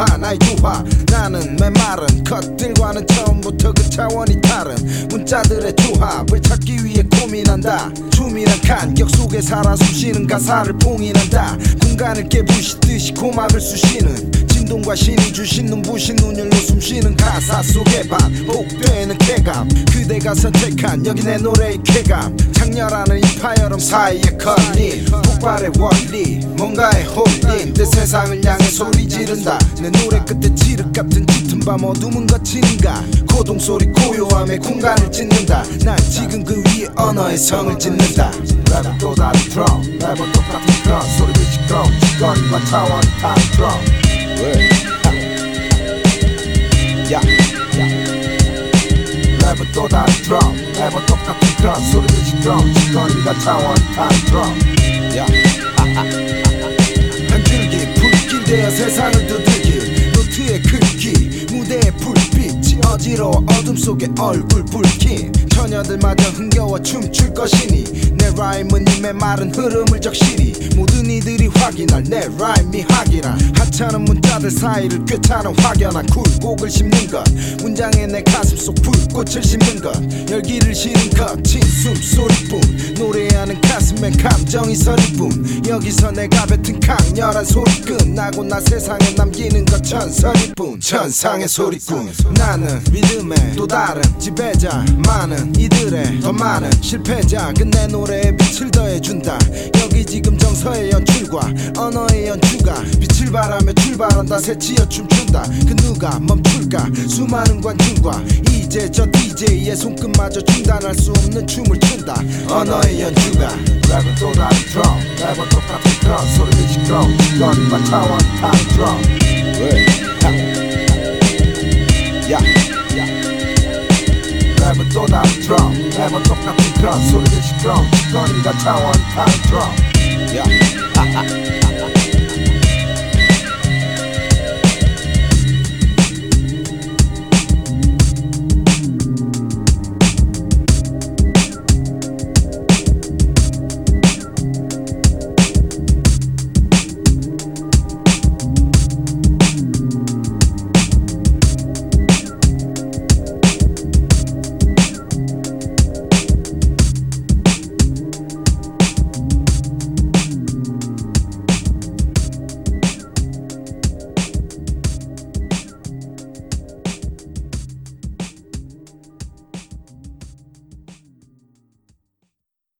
주화 나의 주화. 나는 메마른 컷들과는 처음부터 그 차원이 다른 문자들의 조합을 찾기 위해 고민한다. 춤이란 간격 속에 살아 숨쉬는 가사를 봉인한다. 공간을 깨부시듯이 고막을 쑤시는 진동과 신이 주신 눈부신 눈율로 숨쉬는 가사 속에 반복되는 쾌감. 그대가 선택한 여기 내 노래의 쾌감. 장렬하는 인파여름 사이에 걸린 폭발의 원리. 뭔가에 홀린 내 세상을 향해 소리 지른다. 내 노래 끝에 지륵 같은 짙은 밤 어둠은 거치는가. 고동소리 고요함에 공간을 찢는다. 난 지금 그 위에 언어의 성을 짓는다. 랩은 또 다른 드럼, 랩은 똑같은 그런 소리를 시끄러운 직거리와 차원이 다른 드럼. 랩은 또 다른 드럼, 랩은 똑같은 그런 소리를 시끄러운 직거리와 차원이 다른 드럼. 한 줄기 불길 되어 세상을 두들길 노트의 글귀 무대의 불빛이 어지러워 어둠 속에 얼굴 붉힌 처녀들마저 흥겨워 춤출 것이니 내 라임은 님의 마른 흐름을 적시리 모든 이들이 확인할 내 라임이 확이라 하찮은 문자들 사이를 꿰차는 확연한 굴곡을 심는 것 문장에 내 가슴 속 불꽃을 심는 것 열기를 실은 거친 숨소리뿐 노래하는 가슴엔 감정이 서릴 뿐 여기서 내가 뱉은 강렬한 소리 끝나고 나 세상에 남기는 것 천설일 뿐 천상의 소리꾼 나는 믿음의 또 다른 지배자 많은 이들의 더 많은 실패자 내 노래에 빛을 더해준다 여기 지금 정서의 연출과 언어의 연주가 빛을 바라며 출발한다 새치어 춤춘다 그 누가 멈출까 수많은 관중과 이제 저 DJ의 손끝마저 중단할 수 없는 춤을 춘다 언어의 연주가 랩은 또 다른 드럼 랩은 똑같은 그런 소리를 시끄러운 직거리와 차원이 다른 드럼 랩은 또 다른 드럼 랩은 똑같은 그런 소리를 시끄러운 직거리와 차원이 다른 드럼